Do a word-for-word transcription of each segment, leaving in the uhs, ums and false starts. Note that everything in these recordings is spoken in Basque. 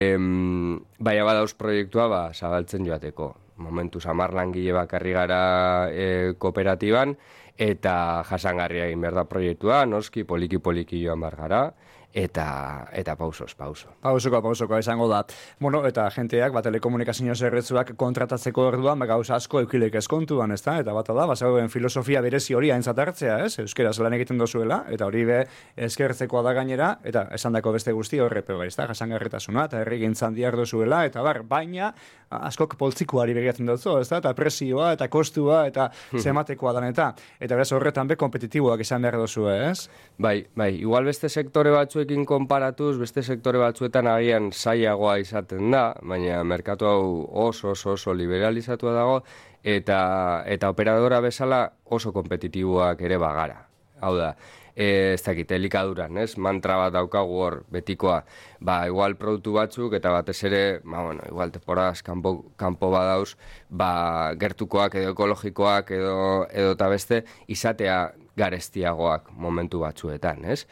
Em, baina badauz proiektua ba, zabaltzen joateko. Momentuz hamar langile bakarri gara e, kooperatiban, eta jasangarria egin behar da proiektua, noski poliki-poliki joan behar gara, eta, eta pausos, pauso. Pausokoa, pausokoa izango da. Bueno, eta jenteak, ba, telekomunikazio zerbitzuak kontratatzeko orduan, ba, gauza asko eukilek eskontuan, ez da? Eta bata da, bazagoen filosofia berezi hori aintzat hartzea, ez? Euskeraz lan egiten dozuela, eta hori be eskertzekoa da gainera, eta esandako beste guzti horrepe bai, ez da? Jasangarritasuna, eta herrigintzan diar dozuela, eta bar, baina askok poltzikuari begiratzen dutzu, ez da? Eta presioa, eta kostua, eta zematekoa dan, eta eta beraz horretan be kompetitiboak izan behar dozu, ez? Bai, bai, igual beste sektore batzuekin konparatuz, beste sektore batzuetan agian zailagoa izaten da, baina merkatu hau oso oso oso liberalizatua dago, eta, eta operadora bezala oso kompetitiboak ere bagara. Hau da, e, ez dakit, elikaduran, ez? Mantra bat daukagu hor, betikoa, ba, igual produktu batzuk, eta batez ere, ba, bueno, igual temporadas kanpo, kanpo badauz, ba, gertukoak edo ekologikoak edo, edo eta beste, izatea garestiagoak momentu batzuetan, ez?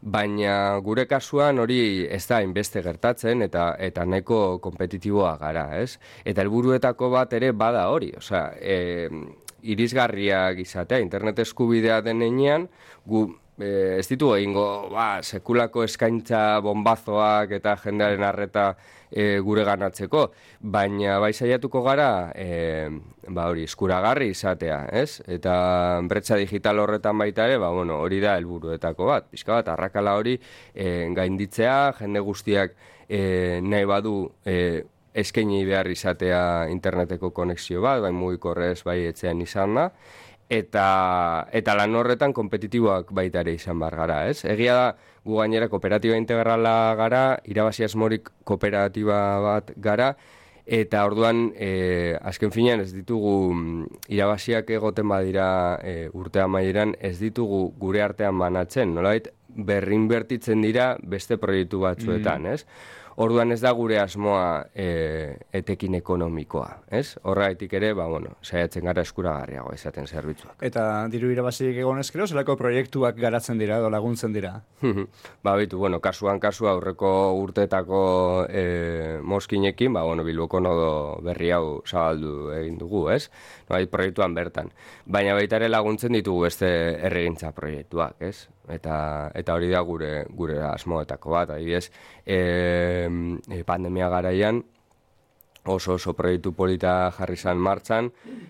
Baina gure kasuan hori ez da inbeste gertatzen eta eta nahiko kompetitiboa gara, ez? Eta helburuetako bat ere bada hori, osea, e, irisgarriak izatea, internet eskubidea denean, gu e, ez ditu egingo, ba, sekulako eskaintza bombazoak eta jendearen arreta e, gure ganatzeko, baina bai saiatuko gara, e, ba hori, eskuragarri izatea, ez? Eta bretxa digital horretan baita ere, ba, bueno, hori da helburuetako bat, pixka bat, arrakala hori e, gainditzea, jende guztiak e, nahi badu e, eskaini behar izatea interneteko konexio bat, bai mugikorrez, bai etxean izan da, eta, eta lan horretan kompetitiboak baita ere izan behar gara, ez? Egia da, gu gainera kooperatiba integrala gara, irabazi asmorik kooperatiba bat gara, eta orduan, e, azken finean ez ditugu irabaziak egoten badira e, urte amaieran, ez ditugu gure artean banatzen, nolabait berrinbertitzen dira beste proiektu batzuetan, mm. ez? Orduan ez da gure asmoa e, etekin ekonomikoa, ez? Horregatik ere, ba, bueno, saiatzen gara eskuragarriago izaten zerbitzuak. Eta diru irabazik egon ezkero, zelako proiektuak garatzen dira, edo laguntzen dira? Ba, bitu, bueno, kasuan kasu aurreko urteetako e, moskinekin, ba, bueno, Bilboko nodo berri hau zabaldu egin dugu, ez? No, bai, proiektuan bertan. Baina baita ere laguntzen ditugu beste herrigintza proiektuak, ez? Eta, eta hori da gure, gure asmoetako bat, adibidez, e, e, pandemia garaian oso oso proiektu polita jarri zan martxan,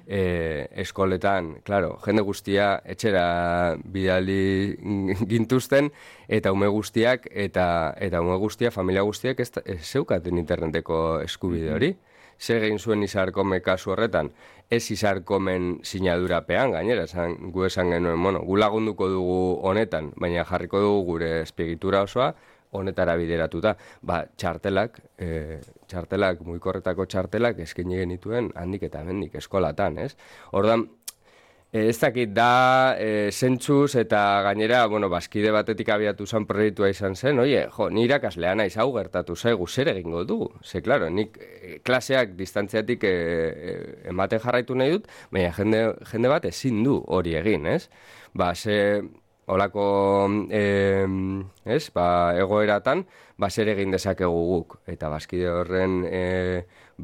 e, eskoletan, claro, jende guztia etxera bidali gintuzten, eta ume guztiak, eta, eta ume guztia, familia guztiak ez, ez zeukaten interneteko eskubide hori. Zer egin zuen Izarkome kasu horretan? Ez Izarkomen sinadurapean, gainera, esan, gu esan genuen, bueno, gu lagunduko dugu honetan, baina jarriko dugu gure espiegitura osoa, honetara bideratuta. Ba, txartelak, e, txartelak, mugikorretako txartelak eskaini genituen handik eta hemendik eskolatan, ez? Ordan, e, ez dakit da e, zentzuz eta gainera, bueno, bazkide batetik abiatu zen proiektua izan zen, oie, jo, ni irakaslea naiz hau gertatu zaigu, zer egingo dugu? Ze, klaro, nik e, klaseak distantziatik e, e, ematen jarraitu nahi dut, baina jende, jende bat ezin du hori egin, ez? Ba, ze... Olako, eh, ez, ba, egoeratan, ba, zer egin dezakegu guk. Eta bazkide horren eh,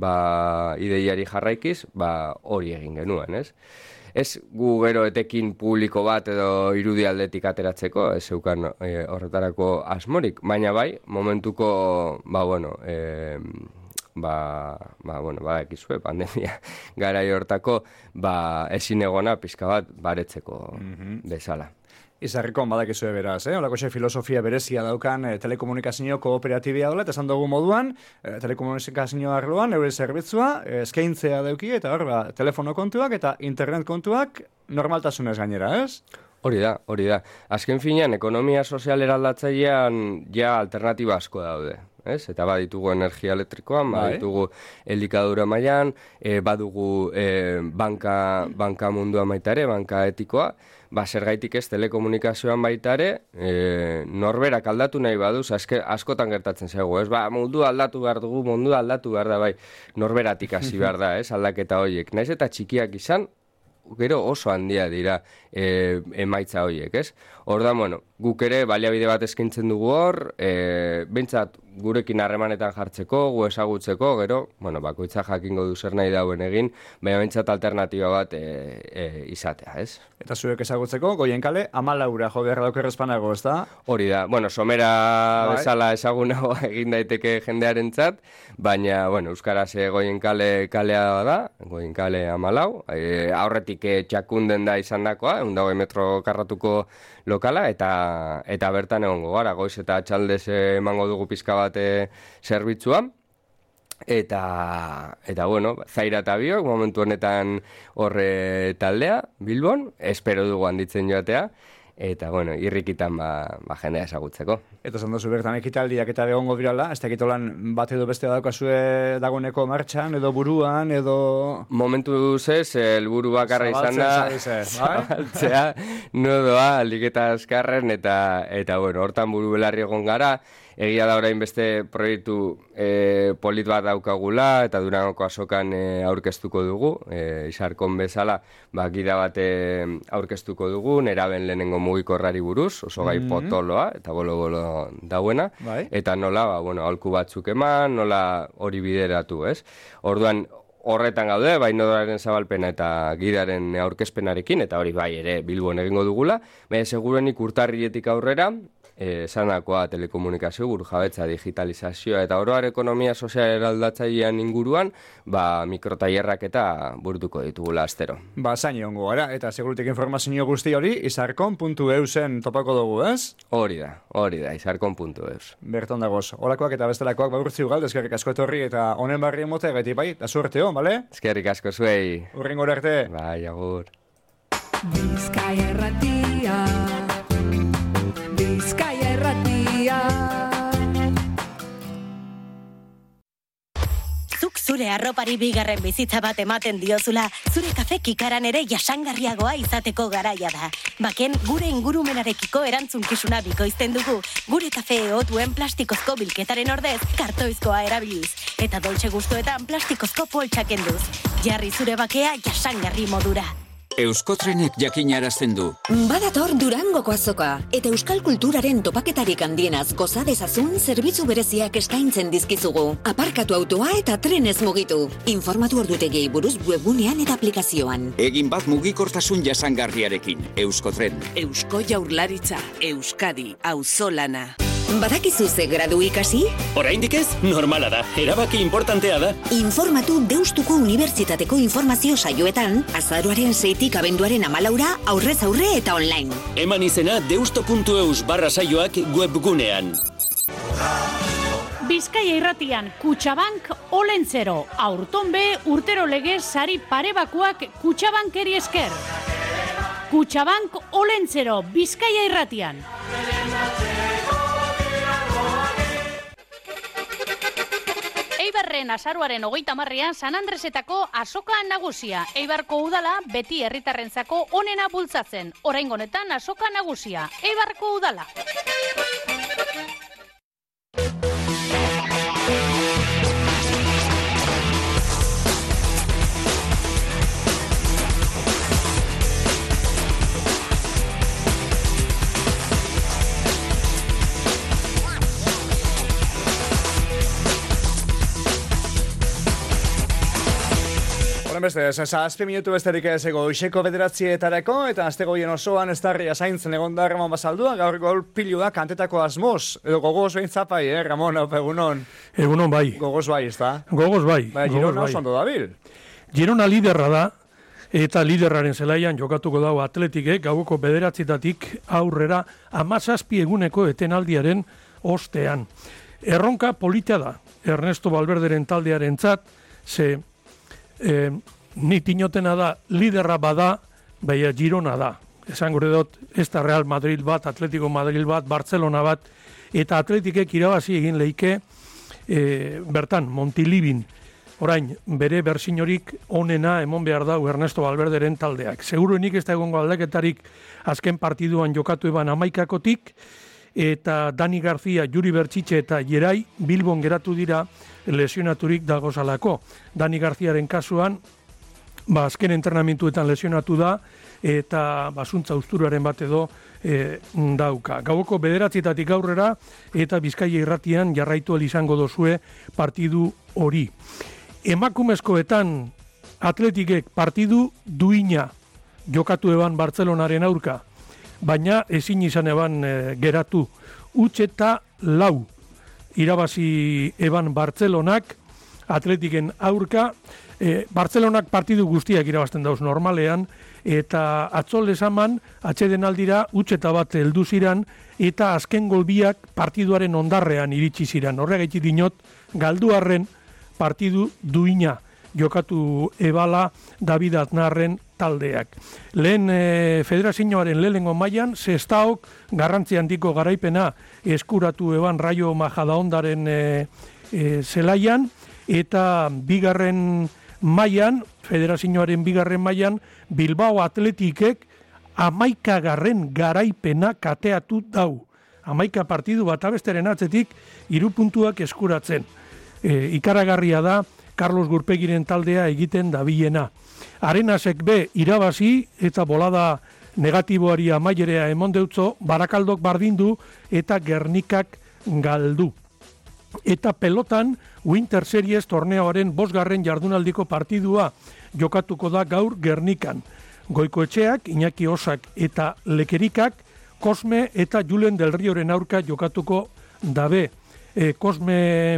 ba, ideiari jarraikiz, ba, hori egin genuen, ez? Ez gu gero etekin publiko bat edo irudialdetik ateratzeko, ez zeukan eh, horretarako asmorik. Baina bai, momentuko, ba, bueno, eh, ba, ba, bueno, badakizue, pandemia garai hortako, ba, ezin egona pixka bat baretzeko mm-hmm. bezala. Izarrikon badakizue beraz, eh? Olako xe filosofia berezia daukan eh, telekomunikazio kooperatibia dola, eta esan dugu moduan, eh, telekomunikazio arloan, eure zerbitzua, eh, eskaintzea dauki, eta hor, ba, telefono kontuak eta internet kontuak normaltasunez gainera, ez? Hori da, hori da. Azken finean, ekonomia sozial eraldatzailean ja alternatiba asko daude. Ez? Eta baditugu energia elektrikoan, baditugu elikadura mailan, e, badugu e, banka, banka mundua baitare, banka etikoa, ba, zergaitik ez telekomunikazioan baitare, e, norberak aldatu nahi baduz, aske, askotan gertatzen zaigu, ez? Ba, mundu aldatu behar dugu, mundu aldatu behar da, bai, norberatik hasi behar da, ez? Aldaketa horiek. Naiz eta txikiak izan, gero oso handia dira e, emaitza horiek, ez? Orda, bueno, guk ere baliabide bat eskaintzen dugu hor, e, behintzat gurekin harremanetan jartzeko, gu ezagutzeko, gero, bueno, bakoitza jakingo du zer nahi dauen egin, baina behintzat alternatiba bat e, e, izatea, ez? Eta zuek ezagutzeko, goien kale, amalaura jo beharra daukerrezpanago, ez da? Hori da, bueno, somera bai. bezala ezagunago egin daiteke jendearentzat, baina, bueno, euskaraz goien kale kalea da, goien kale amalau, e, aurretik txakunden da izan dakoa, egun dago metro karratuko lokala, eta eta bertan egongo gara, goiz eta txaldez emango dugu pizka bat zerbitzua, eta, eta bueno, Zaira eta biok, momentu honetan horre taldea, Bilbon, espero dugu handitzen joatea, eta, bueno, irrikitan ba, ba jendea ezagutzeko. Eta zan dozu bertan ekitaldiak eta egongo birala, ez dakitolan bat edo beste daukazue dagoeneko martxan, edo buruan, edo... Momentu zez, helburu bakarra izan da, zabaltzea, nodoa, aldiketa azkarren, eta, eta bueno, hortan buru belarri egon gara, egia da orain beste proiektu e, polit bat daukagula, eta Durangoko azokan e, aurkeztuko dugu, e, izarkon bezala, ba, gida bat e, aurkeztuko dugu, neraben lehenengo mugikorrari buruz, oso gai mm-hmm. potoloa, eta bolo-bolo dauena, bai. Eta nola, ba, bueno, aholku batzuk eman, nola hori bideratu, ez? Orduan, horretan gaude, bai nodaren zabalpena eta gidaren aurkezpenarekin, eta hori bai ere Bilbon egingo dugula, baina segurenik urtarrietik aurrera, esanakoa telekomunikazio, burujabetza, digitalizazioa eta oroar ekonomia sozial eraldatzailean inguruan, ba, mikrotailerrak eta burutuko ditugula astero. Ba, zain egongo gara, eta segurutik informazio guzti hori, izarkon puntu eusen topako dugu, ez? Hori da, hori da, izarkon puntu eus. Berton dagoz, olakoak eta bestelakoak baurtzi ugalde, eskerrik asko etorri eta honen barri emote gaitik bai, da suerte hon, bale? Eskerrik asko zuei. Urrengo arte. Bai, agur. Bizkaia erratia, Bizkaia erratia. Zuk zure arropari bigarren bizitza bat ematen diozula, zure kafe kikaran ere jasangarriagoa izateko garaia da. Baken gure ingurumenarekiko erantzunkizuna bikoizten dugu, gure kafe eotuen plastikozko bilketaren ordez, kartoizkoa erabiliz. Eta doltxe gustuetan plastikozko poltsak enduz. Jarri zure bakea jasangarri modura. Euskotrenek jakinarazten du. Badator Durangoko azoka, eta euskal kulturaren topaketarik handienaz goza dezazun zerbitzu bereziak eskaintzen dizkizugu. Aparkatu autoa eta trenez mugitu. Informatu ordutegiei buruz webgunean eta aplikazioan. Egin bat mugikortasun jasangarriarekin. Euskotren. Eusko Jaurlaritza, Euskadi, auzolana. Badakizu ze gradu ikasi? Oraindik ez, normala da, erabaki importantea da. Informatu Deustuko Unibertsitateko informazio saioetan, azaroaren seitik abenduaren amalaura, aurrez aurre eta online. Eman izena deusto puntu eus barra saioak webgunean. Bizkaia irratian, Kutxabank Olentzero, aurton be urtero legez sari parebakuak Kutxabankeri esker. Kutxabank Olentzero, Bizkaia irratian. Eibarren azaruaren hogeita marrean San Andresetako azoka nagusia. Eibarko udala beti herritarrentzako onena bultzatzen. Oraingo honetan azoka nagusia. Eibarko udala. Beste, zazpi minutu besterik ez ego iseko bederatzietarako, eta azte goien osoan ez darria zaintzen egon da Ramon Basaldua, gaur gol pilu da kantetako asmoz, edo gogoz behin zapai, eh, Ramon, hau egunon. Egunon bai. Gogoz bai, ez da? Gogoz bai. Baina Girona oso ondo dabil. Girona liderra da, eta liderraren zelaian jokatuko dago Atletikek, gauko bederatzitatik aurrera amazazpi eguneko etenaldiaren ostean. Erronka politia da, Ernesto Valverderen taldearen zat, ze... E, ni tinotena da, liderra bada, baina Girona da. Esan gure dut, ez da Real Madrid bat, Atletico Madrid bat, Barcelona bat, eta Atletikek irabazi egin leike e, bertan, Montilibin, orain, bere bersinorik onena emon behar da Ernesto Valverderen taldeak. Seguruenik ez da egongo aldaketarik azken partiduan jokatu eban amaikakotik, eta Dani García, Juri Bertxitxe eta Jerai Bilbon geratu dira lesionaturik dagozalako. Dani Garziaren kasuan ba, azken entrenamentuetan lesionatu da, eta basuntza usturaren bat edo e, dauka. Gaueko bederatzietatik aurrera eta Bizkaia irratian jarraitu izango dozue partidu hori. Emakumezkoetan atletikek partidu duina jokatu eban Bartzelonaren aurka, baina ezin izan eban e, geratu. Huts eta lau irabazi eban Bartzelonak atletiken aurka. E, Bartzelonak partidu guztiak irabazten dauz normalean, eta atzol esaman atxeden aldira utxeta bat heldu ziran, eta azken golbiak partiduaren ondarrean iritsi ziran. Horregaitik dinot, galduarren partidu duina jokatu ebala David Aznarren taldeak. Lehen e, federazioaren lehenengo mailan Sestaok garrantzi handiko garaipena eskuratu eban Raio Majadahondaren e, e, zelaian, eta bigarren mailan, federazioaren bigarren mailan, Bilbao Atletikek hamaikagarren garaipena kateatu dau. Hamaika partidu bat abesteren atzetik hiru puntuak eskuratzen. E, ikaragarria da Carlos Gurpegiren taldea egiten dabilena. Arenasek be irabazi eta bolada negatiboari amaierea emon deutzo, Barakaldok bardindu eta Gernikak galdu. Eta pelotan Winter Series torneoaren bosgarren jardunaldiko partidua jokatuko da gaur Gernikan. Goikoetxeak, Iñaki Osak eta Lekerikak, Kosme eta Julen del Rioren aurka jokatuko dabe. E, Kosme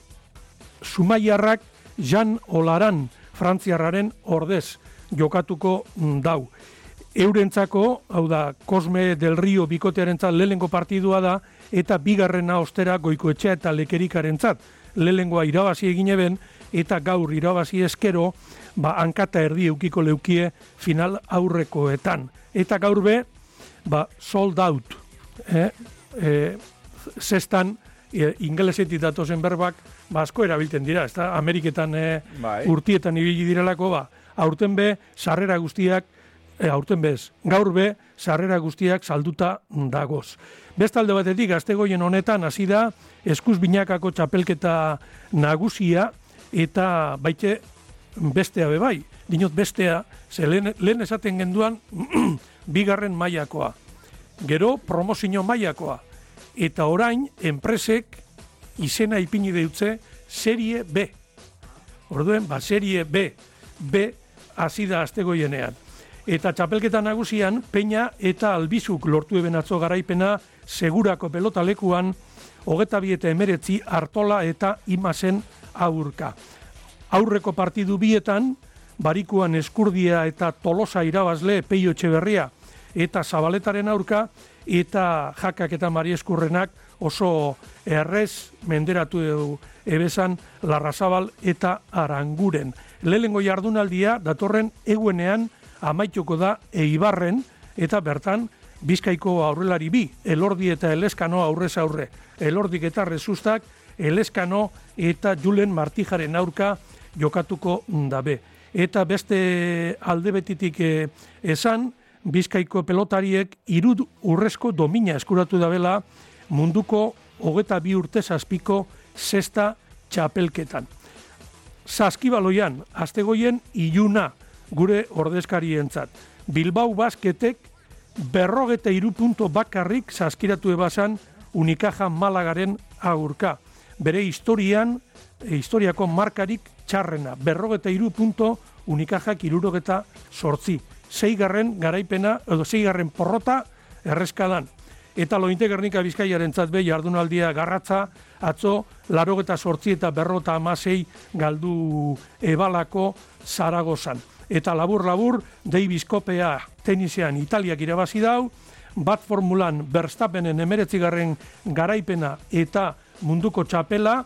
Zumaiarrak Jan Olaran Frantziarraren ordez jokatuko dau. Eurentzako, hau da, Kosme del Rio bikotearentzat lehenengo partidua da, eta bigarrena ostera Goikoetxea eta Lekerikarentzat. Lehenengoa irabazi egin eben, eta gaur irabazi eskero, ba, hankata erdi eukiko leukie final aurrekoetan. Eta gaur be, ba, sold out. Eh? E, zestan, e, ingelesetik datozen berbak, ba, asko erabiltzen dira, ez da, Ameriketan e, bai. Urtietan ibili direlako, ba, aurten be, sarrera guztiak, e, aurten bez, gaur be, sarrera guztiak salduta dagoz. Bestalde batetik, Gaztegoien honetan hasi da eskuz binakako txapelketa nagusia, eta baite bestea bebai. Dinot bestea, ze lehen, lehen esaten genduan bigarren mailakoa. Gero promozio mailakoa. Eta orain, enpresek izena ipini deutze serie B. Orduen, ba, serie B. B hasi da Gaztegoienean. Eta txapelketa nagusian, Peña eta Albizuk lortu eben atzo garaipena segurako pelota lekuan, hogeta bi eta emeretzi Artola eta Imasen aurka. Aurreko partidu bietan, Barikuan Eskurdia eta Tolosa irabazle Peio Etxeberria eta Zabaletaren aurka, eta Jakak eta Mari Eskurrenak oso errez menderatu edo ebezan Larrazabal eta Aranguren. Lehenengo jardunaldia datorren eguenean amaituko da Eibarren, eta bertan Bizkaiko aurrelari bi, Elordi eta Eleskano aurrez aurre. Elordik eta Rezustak, Eleskano eta Julen Martijaren aurka jokatuko dabe. Eta beste aldebetitik eh, esan, Bizkaiko pelotariek irud urrezko domina eskuratu dabela munduko hogeta bi urte zazpiko zesta txapelketan. Saskibaloian, Gaztegoien iluna gure ordezkarientzat. Bilbao Basketek berrogeta hiru punto bakarrik saskiratu ebazan Unicaja Malagaren aurka. Bere historian, e, historiako markarik txarrena. Berrogeta hiru punto Unicajak hirurogeta sortzi. Seigarren garaipena, edo seigarren porrota erreskadan. Eta Lointe Gernika Bizkaiaren zatbe jardunaldia garratza, atzo larogeta sortzi eta berrota amasei galdu ebalako Zaragozan. Eta labur-labur, Davis Kopea tenisean Italiak irabazi dau, bat formulan Verstappenen emeretzigarren garaipena eta munduko txapela,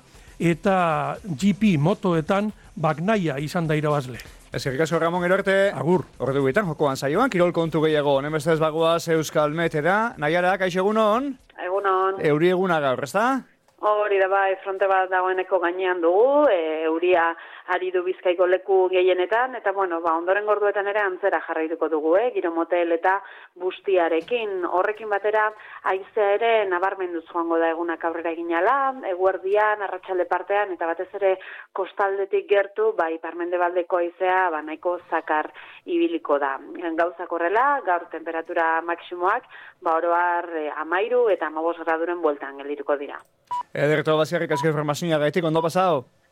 eta G P motoetan Bagnaia izan da irabazle. Eskerrik asko Ramon, gero arte. Agur. Horretu bitan, jokoan saioan, kirol kontu gehiago. Hemen ez bagoaz Euskal Metera. Naiara, kaixo egunon? Egunon. Euri eguna gaur, ez da? Hori da bai, fronte bat dagoeneko gainean dugu, e, euria ari du Bizkaiko leku gehienetan, eta bueno, ba, ondoren gorduetan ere antzera jarraituko dugu, eh? Giro motel eta bustiarekin. Horrekin batera, haizea ere nabarmenduz joango da egunak aurrera eginala, eguerdian, arratsalde partean, eta batez ere kostaldetik gertu, ba, iparmendebaldeko haizea, ba, nahiko zakar ibiliko da. Gauzak horrela, gaur temperatura maksimoak, ba, oroar eh, amairu eta amabos graduren bueltan geldituko dira. Ederto, baziarrik asko informazioa gaitik, ondo pasao?